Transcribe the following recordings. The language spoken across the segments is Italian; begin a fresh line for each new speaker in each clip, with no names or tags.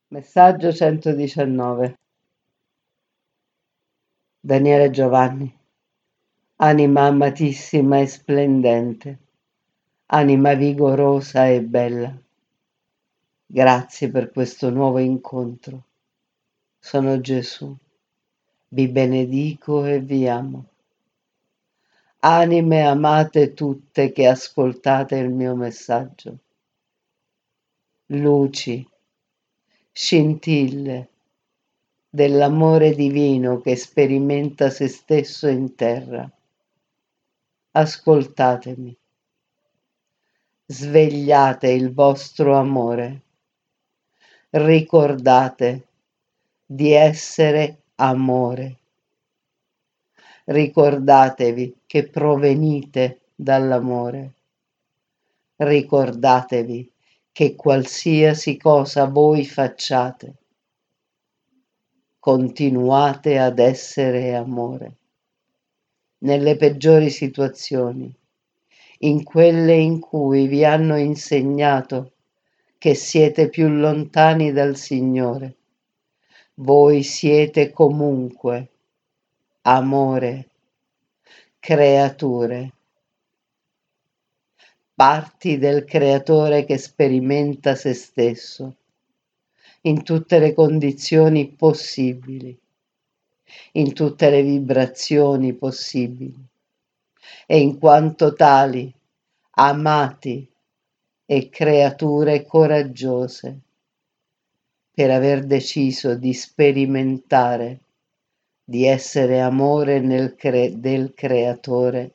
Messaggio 119. Daniele Giovanni. Anima amatissima e splendente, anima vigorosa e bella. Grazie per questo nuovo incontro. Sono Gesù. Vi benedico e vi amo. Anime amate tutte che ascoltate il mio messaggio. Luci, scintille dell'amore divino che sperimenta se stesso in terra. Ascoltatemi, svegliate il vostro amore, ricordate di essere amore, ricordatevi che provenite dall'amore, ricordatevi che qualsiasi cosa voi facciate, continuate ad essere amore. Nelle peggiori situazioni, in quelle in cui vi hanno insegnato che siete più lontani dal Signore, voi siete comunque amore, creature, parti del Creatore che sperimenta se stesso in tutte le condizioni possibili, in tutte le vibrazioni possibili, e in quanto tali amati e creature coraggiose per aver deciso di sperimentare di essere amore del Creatore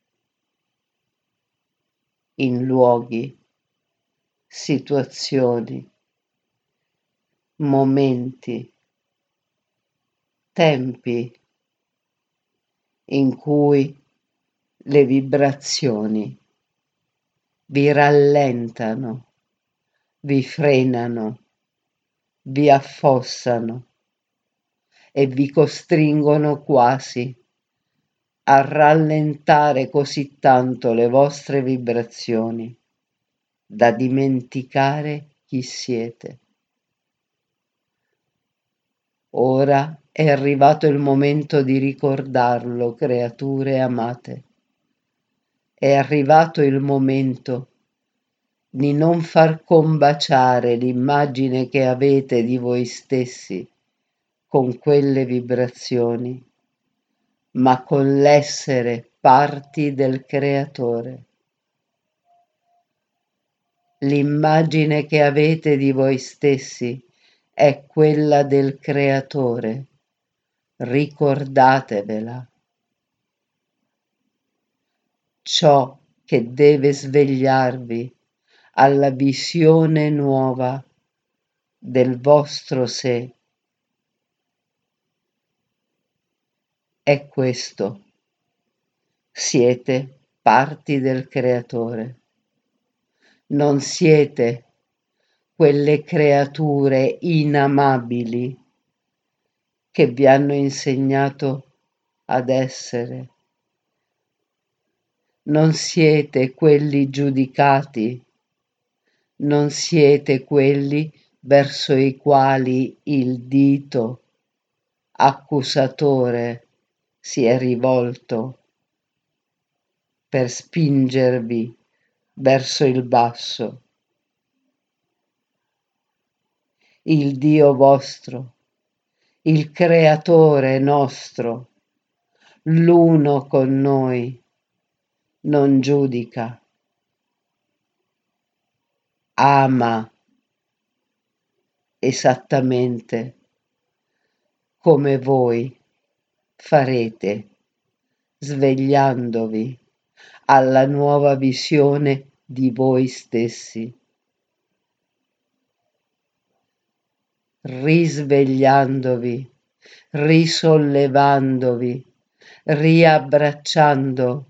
in luoghi, situazioni, momenti, tempi in cui le vibrazioni vi rallentano, vi frenano, vi affossano e vi costringono quasi a rallentare così tanto le vostre vibrazioni da dimenticare chi siete. Ora è arrivato il momento di ricordarlo, creature amate. È arrivato il momento di non far combaciare l'immagine che avete di voi stessi con quelle vibrazioni, ma con l'essere parti del Creatore. L'immagine che avete di voi stessi è quella del Creatore. Ricordatevela. Ciò che deve svegliarvi alla visione nuova del vostro sé è questo. Siete parti del Creatore. Non siete quelle creature inamabili che vi hanno insegnato ad essere. Non siete quelli giudicati, non siete quelli verso i quali il dito accusatore si è rivolto per spingervi verso il basso. Il Dio vostro, il Creatore nostro, l'uno con noi, non giudica, ama esattamente come voi farete svegliandovi alla nuova visione di voi stessi, risvegliandovi, risollevandovi, riabbracciando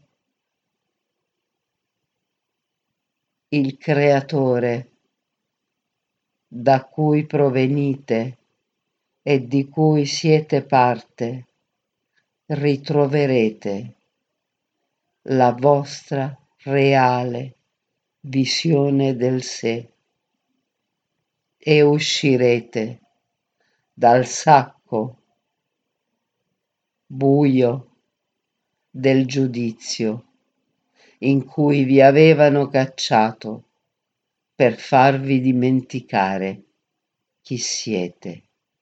il Creatore da cui provenite e di cui siete parte, ritroverete la vostra reale visione del sé. e uscirete dal sacco buio del giudizio in cui vi avevano cacciato per farvi dimenticare chi siete.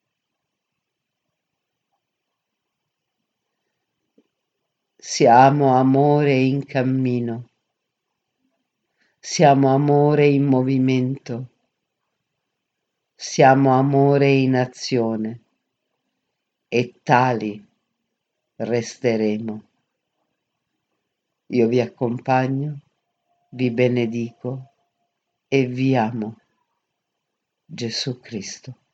Siamo amore in cammino, siamo amore in movimento, siamo amore in azione e tali resteremo. Io vi accompagno, vi benedico e vi amo. Gesù Cristo.